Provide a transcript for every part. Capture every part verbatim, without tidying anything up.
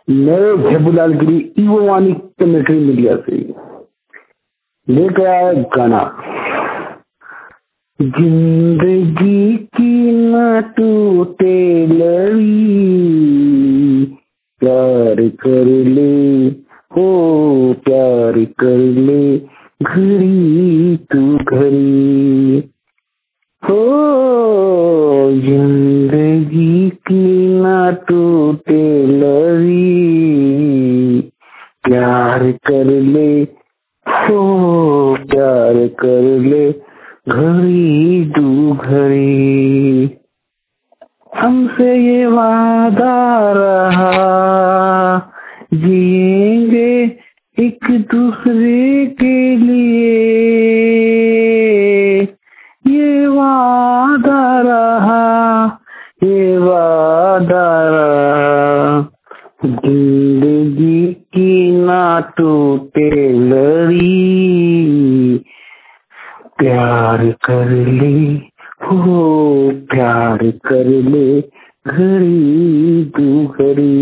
नए झबूलाल गिरी ईवोवानी committee media से लेकर आया गाना। जिंदगी की न टूटे लड़ी, प्यार कर ले हो प्यार कर ले, घड़ी तू घड़ी हो। जिंदगी की न टूटे लड़ी, प्यार कर ले हो प्यार कर ले, घड़ी दू घड़ी। हमसे ये वादा रहा, जिएंगे एक दूसरे के लिए, ये वादा रहा ये वादा रहा। जिंदगी की ना टूटे लड़ी, प्यार कर ले हो प्यार कर ले, घड़ी दू घड़ी।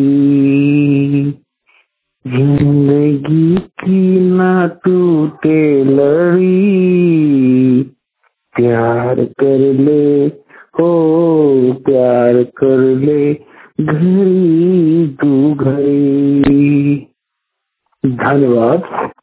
जिंदगी की ना टूटे लड़ी, प्यार कर ले हो प्यार कर ले, घड़ी दू घड़ी। धन्यवाद।